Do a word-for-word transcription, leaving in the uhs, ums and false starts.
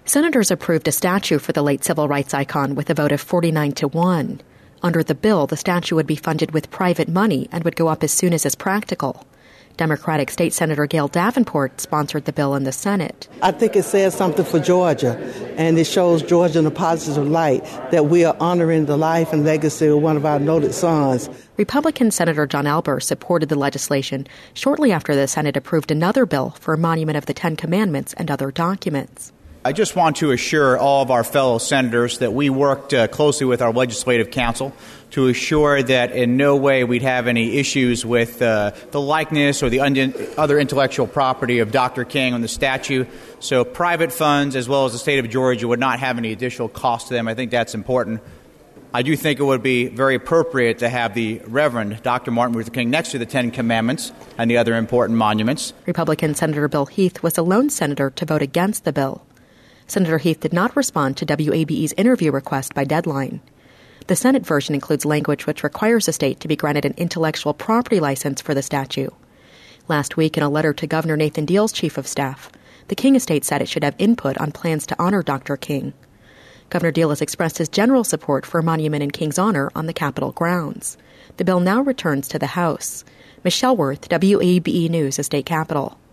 Senators approved a statue for the late civil rights icon with a vote of forty-nine to one. Under the bill, the statue would be funded with private money and would go up as soon as is practical. Democratic State Senator Gail Davenport sponsored the bill in the Senate. I think it says something for Georgia, and it shows Georgia in a positive light that we are honoring the life and legacy of one of our noted sons. Republican Senator John Alber supported the legislation shortly after the Senate approved another bill for a monument of the Ten Commandments and other documents. I just want to assure all of our fellow senators that we worked uh, closely with our legislative counsel to assure that in no way we'd have any issues with uh, the likeness or the un- other intellectual property of Doctor King on the statue. So private funds, as well as the state of Georgia, would not have any additional cost to them. I think that's important. I do think it would be very appropriate to have the Reverend Doctor Martin Luther King next to the Ten Commandments and the other important monuments. Republican Senator Bill Heath was the lone senator to vote against the bill. Senator Heath did not respond to W A B E's interview request by deadline. The Senate version includes language which requires the state to be granted an intellectual property license for the statue. Last week, in a letter to Governor Nathan Deal's chief of staff, the King estate said it should have input on plans to honor Doctor King. Governor Deal has expressed his general support for a monument in King's honor on the Capitol grounds. The bill now returns to the House. Michelle Worth, W A B E News, State Capitol.